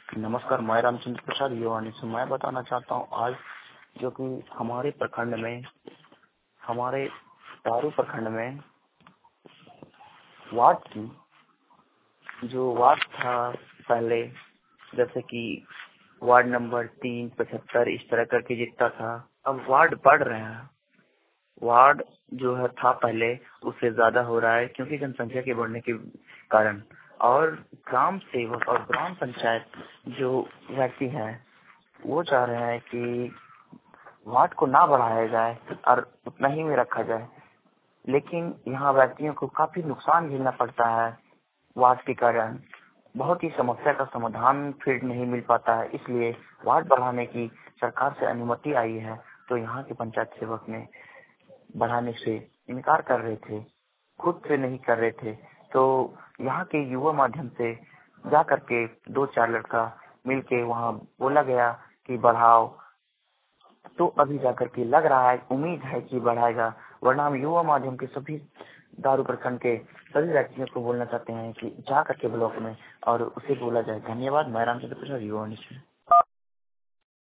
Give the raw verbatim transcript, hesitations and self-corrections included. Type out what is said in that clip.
नमस्कार, मैं रामचंद्र प्रसाद युवानी से मैं बताना चाहता हूँ आज जो कि हमारे प्रखंड में हमारे दारू प्रखंड में वार्ड की जो वार्ड था पहले, जैसे कि वार्ड नंबर तीन पचहत्तर इस तरह करके जितना था, अब वार्ड बढ़ रहे हैं। वार्ड जो है था पहले उससे ज्यादा हो रहा है क्योंकि जनसंख्या के बढ़ने के कारण। और ग्राम सेवक और ग्राम पंचायत जो व्यक्ति हैं वो चाह रहे हैं कि वार्ड को ना बढ़ाया जाए और उतना ही में रखा जाए, लेकिन यहाँ व्यक्तियों को काफी नुकसान झेलना पड़ता है। वार्ड के कारण बहुत ही समस्या का समाधान फिर नहीं मिल पाता है, इसलिए वार्ड बढ़ाने की सरकार से अनुमति आई है। तो यहाँ के पंचायत सेवक ने बढ़ाने से इनकार कर रहे थे, खुद से नहीं कर रहे थे। तो यहाँ के युवा माध्यम से जा करके दो चार लड़का मिलके वहाँ बोला गया कि बढ़ाओ, तो अभी जाकर के लग रहा है, उम्मीद है कि बढ़ाएगा। वरना हम युवा माध्यम के सभी दारू प्रखंड के सभी व्यक्तियों को बोलना चाहते हैं कि जा करके ब्लॉक में और उसे बोला जाए। धन्यवाद। मैं रामचंद्र प्रसाद युवा।